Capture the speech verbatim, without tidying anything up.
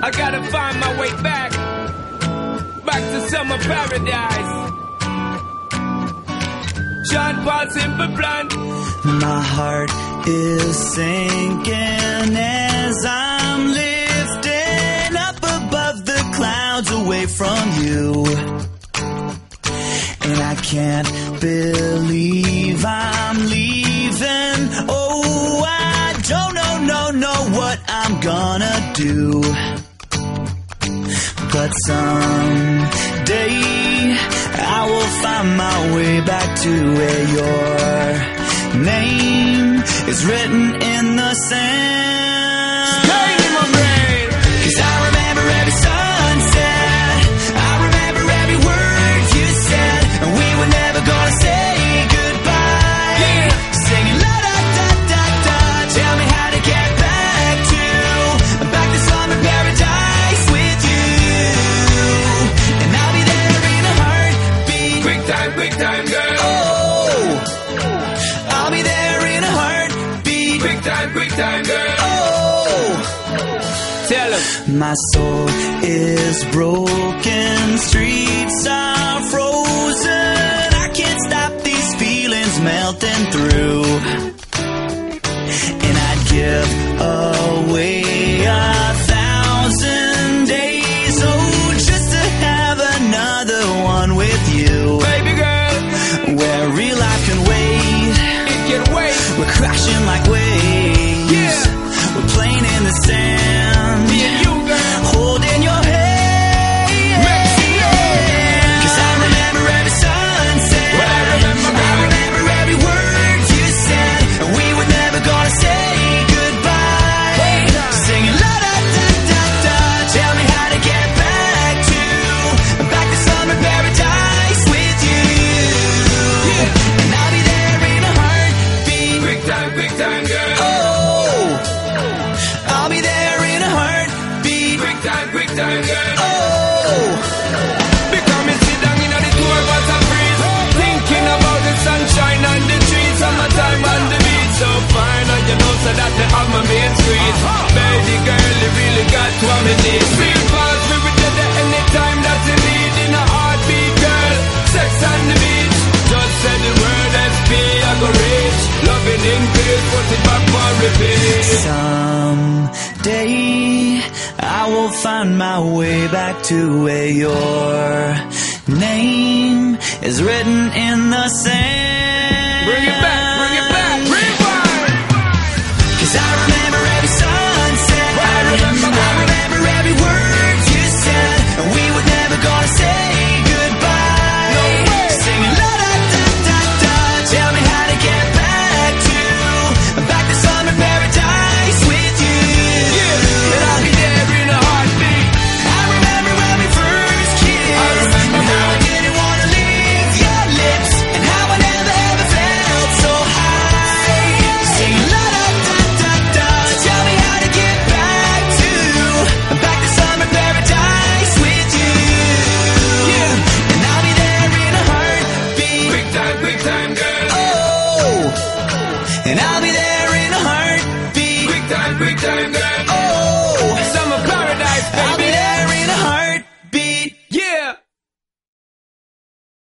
I gotta find my way back, back to summer paradise. Sean Paul, Simple Plan. My heart is sinking as I'm lifting up above the clouds away from you. And I can't believe I'm leaving. Oh, I don't know, no, know what I'm gonna do. But someday I will find my way back to where your name is written in the sand. Stay in my brain. 'Cause I remember every sunset, I remember every word you said, and we were never gonna say goodbye. Yeah. Singing la da da da da. Tell me how to get back to, back to summer paradise with you. And I'll be there in a heartbeat. Quick time, quick time, girl. Oh, I'll be there in a heartbeat. Quick time, quick time, girl. Oh, Tell him. my soul is broken, streets are frozen. I can't stop these feelings melting through. And I'd give away a thousand days, oh, just to have another one with you. Baby girl, Where real life can wait, it can wait. we're crashing like waves. Yeah. We're playing in the sand, Me and you, girl. holding your hand. Yeah. 'Cause I remember every sunset, Well, I remember, I baby. remember every word you said, and we were never gonna say goodbye. Singing la da da da da. Tell me how to get back to, back to summer paradise with you. And I'll be there in a heartbeat. Quick time, quick time, girl. Oh, I'll be there in a heartbeat. Quick time, quick time, girl. Oh, Because me sit down in the tour bus and breeze, thinking about the sunshine and the trees, summertime on the beach, so fine, and you know so that they have my main street. Baby girl, you really got what me need. Real fast, we will get there anytime that you need. In a heartbeat, girl, sex on the beach. Just say the word S P, I go reach. Loving in peace, put it back for repeat. someday I will find my way back to where your name is written in the sand. Bring it back, bring it back, rewind. 'Cause I remember every sunset, I remember, I remember every word you said, and we were never gonna say goodbye. No way. Singing la da da da da. Tell me how to get back to, back to summer paradise with you. And I'll be there in a heartbeat. I remember when we first kissed, I remember, and how I girl. didn't wanna leave your lips, and how I never ever felt so high. Singing la da da da da. Tell me how to get back to, back to summer paradise with you. And I'll be there in a heartbeat. Quick time, quick time, girl. Oh, and I'll be there.